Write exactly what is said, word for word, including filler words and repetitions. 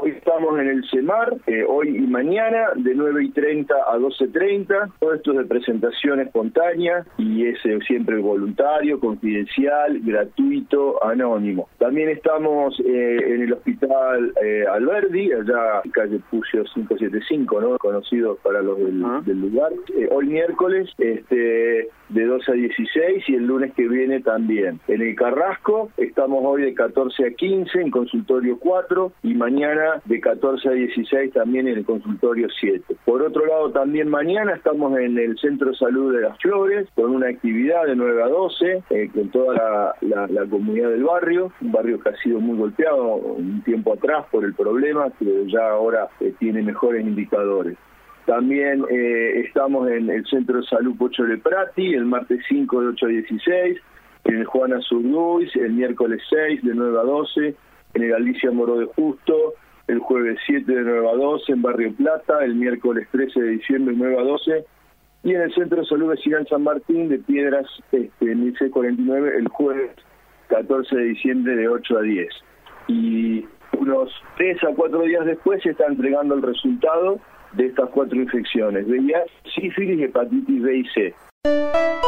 Hoy estamos en el CEMAR, eh, hoy y mañana, de nueve y treinta a doce y treinta. Todo esto es de presentación espontánea y es eh, siempre voluntario, confidencial, gratuito, anónimo. También estamos eh, en el Hospital eh, Alberdi, allá en calle Puyo cinco setenta y cinco, ¿no? Conocido para los del, uh-huh. del lugar. Eh, hoy miércoles, este, de doce a dieciséis, y el lunes que viene también. En el Carrasco estamos hoy de catorce a quince en consultorio cuatro, y mañana de catorce a dieciséis también en el consultorio siete. Por otro lado, también mañana estamos en el Centro de Salud de Las Flores con una actividad de nueve a doce eh, con toda la, la, la comunidad del barrio, un barrio que ha sido muy golpeado un tiempo atrás por el problema, pero ya ahora eh, tiene mejores indicadores. También eh, estamos en el Centro de Salud Pocho Leprati, el martes cinco de ocho a dieciséis, en el Juana Zurduy, el miércoles seis de nueve a doce, en el Alicia Moró de Justo, el jueves siete de nueve a doce en Barrio Plata, el miércoles trece de diciembre de nueve a doce, y en el Centro de Salud Vecinal San Martín de Piedras, este, en el C cuarenta y nueve, el jueves catorce de diciembre de ocho a diez. Y unos tres a cuatro días después se está entregando el resultado de estas cuatro infecciones: V I H, sífilis, hepatitis B y C.